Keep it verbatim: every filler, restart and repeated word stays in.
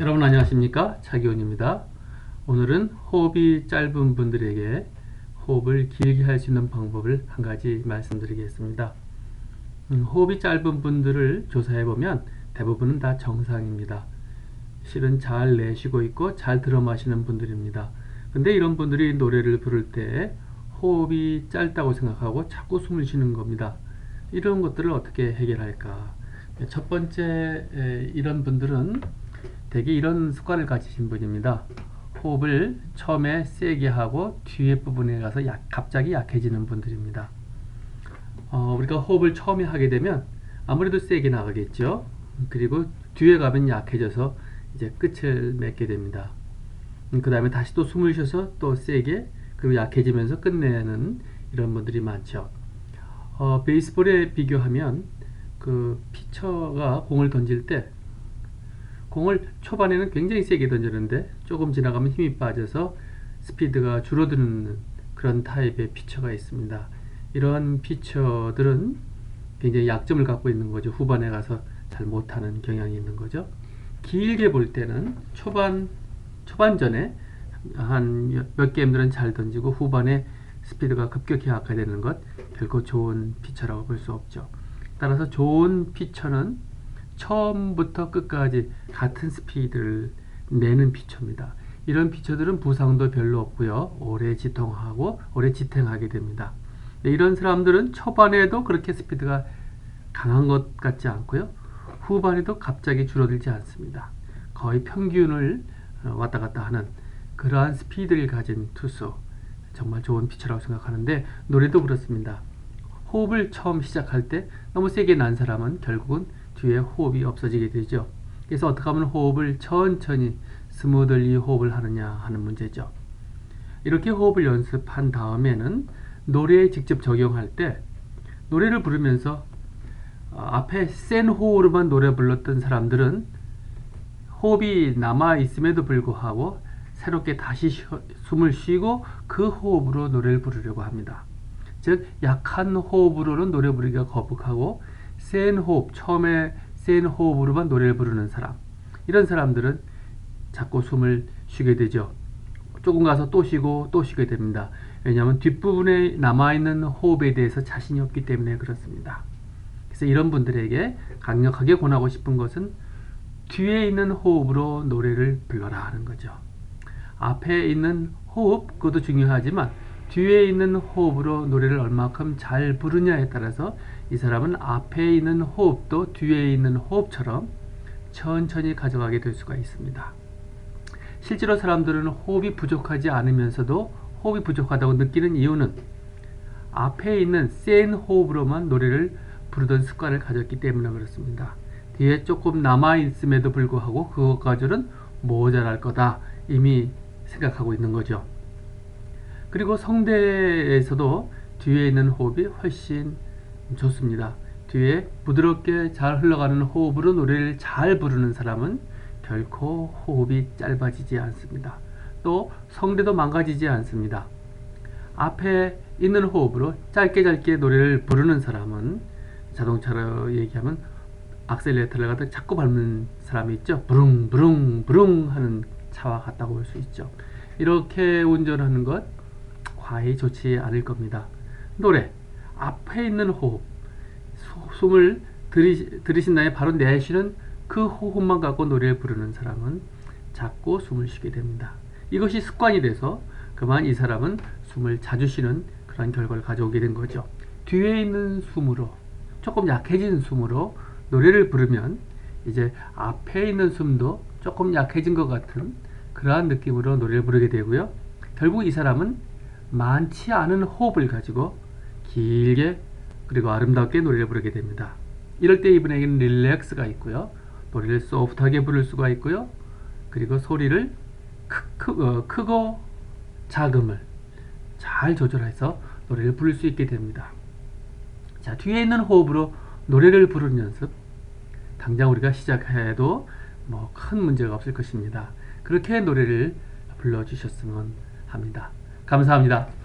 여러분 안녕하십니까, 차기훈입니다. 오늘은 호흡이 짧은 분들에게 호흡을 길게 할 수 있는 방법을 한 가지 말씀드리겠습니다. 음, 호흡이 짧은 분들을 조사해보면 대부분은 다 정상입니다. 실은 잘 내쉬고 있고 잘 들어 마시는 분들입니다. 근데 이런 분들이 노래를 부를 때 호흡이 짧다고 생각하고 자꾸 숨을 쉬는 겁니다. 이런 것들을 어떻게 해결할까? 첫 번째, 이런 분들은 대개 이런 습관을 가지신 분입니다. 호흡을 처음에 세게 하고 뒤에 부분에 가서 약, 갑자기 약해지는 분들입니다. 어, 우리가 호흡을 처음에 하게 되면 아무래도 세게 나가겠죠. 그리고 뒤에 가면 약해져서 이제 끝을 맺게 됩니다. 그 다음에 다시 또 숨을 쉬어서 또 세게, 그리고 약해지면서 끝내는 이런 분들이 많죠. 어, 베이스볼에 비교하면 그 피처가 공을 던질 때 공을 초반에는 굉장히 세게 던지는데 조금 지나가면 힘이 빠져서 스피드가 줄어드는 그런 타입의 피처가 있습니다. 이런 피처들은 굉장히 약점을 갖고 있는 거죠. 후반에 가서 잘 못하는 경향이 있는 거죠. 길게 볼 때는 초반, 초반전에 한 몇 게임들은 잘 던지고 후반에 스피드가 급격히 악화되는 것, 결코 좋은 피처라고 볼 수 없죠. 따라서 좋은 피처는 처음부터 끝까지 같은 스피드를 내는 피처입니다. 이런 피처들은 부상도 별로 없고요. 오래 지통하고 오래 지탱하게 됩니다. 이런 사람들은 초반에도 그렇게 스피드가 강한 것 같지 않고요. 후반에도 갑자기 줄어들지 않습니다. 거의 평균을 왔다 갔다 하는 그러한 스피드를 가진 투수, 정말 좋은 피처라고 생각하는데, 노래도 그렇습니다. 호흡을 처음 시작할 때 너무 세게 난 사람은 결국은 뒤에 호흡이 없어지게 되죠. 그래서 어떻게 하면 호흡을 천천히 스무들리 호흡을 하느냐 하는 문제죠. 이렇게 호흡을 연습한 다음에는 노래에 직접 적용할 때, 노래를 부르면서 앞에 센 호흡으로만 노래 불렀던 사람들은 호흡이 남아 있음에도 불구하고 새롭게 다시 쉬어, 숨을 쉬고 그 호흡으로 노래를 부르려고 합니다. 즉 약한 호흡으로는 노래 부르기가 거북하고 센 호흡, 처음에 센 호흡으로만 노래를 부르는 사람, 이런 사람들은 자꾸 숨을 쉬게 되죠. 조금 가서 또 쉬고 또 쉬게 됩니다. 왜냐하면 뒷부분에 남아있는 호흡에 대해서 자신이 없기 때문에 그렇습니다. 그래서 이런 분들에게 강력하게 권하고 싶은 것은 뒤에 있는 호흡으로 노래를 불러라 하는 거죠. 앞에 있는 호흡, 그것도 중요하지만 뒤에 있는 호흡으로 노래를 얼마큼 잘 부르냐에 따라서 이 사람은 앞에 있는 호흡도 뒤에 있는 호흡처럼 천천히 가져가게 될 수가 있습니다. 실제로 사람들은 호흡이 부족하지 않으면서도 호흡이 부족하다고 느끼는 이유는 앞에 있는 센 호흡으로만 노래를 부르던 습관을 가졌기 때문에 그렇습니다. 뒤에 조금 남아있음에도 불구하고 그것 가지고는 모자랄 거다 이미 생각하고 있는 거죠. 그리고 성대에서도 뒤에 있는 호흡이 훨씬 좋습니다. 뒤에 부드럽게 잘 흘러가는 호흡으로 노래를 잘 부르는 사람은 결코 호흡이 짧아지지 않습니다. 또 성대도 망가지지 않습니다. 앞에 있는 호흡으로 짧게 짧게 노래를 부르는 사람은, 자동차로 얘기하면 악셀레터를 갖다 자꾸 밟는 사람이 있죠. 부릉 부릉 부릉 하는 차와 같다고 볼 수 있죠. 이렇게 운전하는 것 과히 좋지 않을 겁니다. 노래 앞에 있는 호흡, 숨을 들이, 들이신 다음에 바로 내쉬는 그 호흡만 갖고 노래를 부르는 사람은 자꾸 숨을 쉬게 됩니다. 이것이 습관이 돼서 그만 이 사람은 숨을 자주 쉬는 그런 결과를 가져오게 된 거죠. 뒤에 있는 숨으로, 조금 약해진 숨으로 노래를 부르면 이제 앞에 있는 숨도 조금 약해진 것 같은 그러한 느낌으로 노래를 부르게 되고요. 결국 이 사람은 많지 않은 호흡을 가지고 길게 그리고 아름답게 노래를 부르게 됩니다. 이럴 때 이분에게는 릴렉스가 있고요. 노래를 소프트하게 부를 수가 있고요. 그리고 소리를 크, 크, 어, 크고 작음을 잘 조절해서 노래를 부를 수 있게 됩니다. 자, 뒤에 있는 호흡으로 노래를 부르는 연습, 당장 우리가 시작해도 뭐 큰 문제가 없을 것입니다. 그렇게 노래를 불러주셨으면 합니다. 감사합니다.